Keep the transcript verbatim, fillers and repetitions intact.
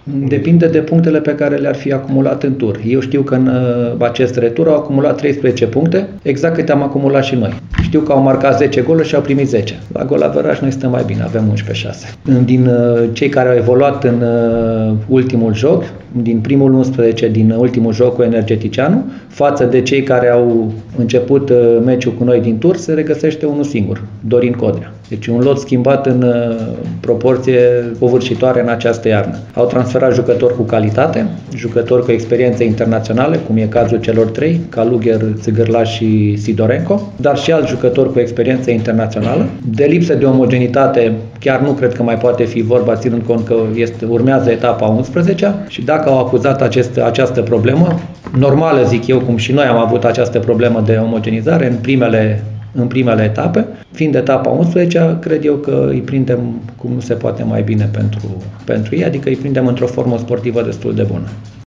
Depinde de punctele pe care le-ar fi acumulat în tur. Eu știu că în acest retur au acumulat treisprezece puncte, exact câte am acumulat și noi. Știu că au marcat zece goluri și au primit zece. La gol averaj noi stăm mai bine, avem unsprezece șase. Din cei care au evoluat în ultimul joc, din primul unsprezece din ultimul joc cu Energeticianu, față de cei care au început meciul cu noi din tur, se regăsește unul singur, Dorin Codrea. Deci un lot schimbat în proporție covârșitoare în această iarnă. Au transferat jucători cu calitate, jucători cu experiențe internaționale, cum e cazul celor trei, Kalugher, Țigârlaș și Sidorenko, dar și alți jucători cu experiență internațională. De lipsă de omogenitate, chiar nu cred că mai poate fi vorba, ținând cont că este, urmează etapa a unsprezecea și dacă au acuzat acest, această problemă, normală zic eu, cum și noi am avut această problemă de omogenizare în primele în primele etape. Fiind etapa unsprezecea, cred eu că îi prindem cum se poate mai bine pentru, pentru ei, adică îi prindem într-o formă sportivă destul de bună.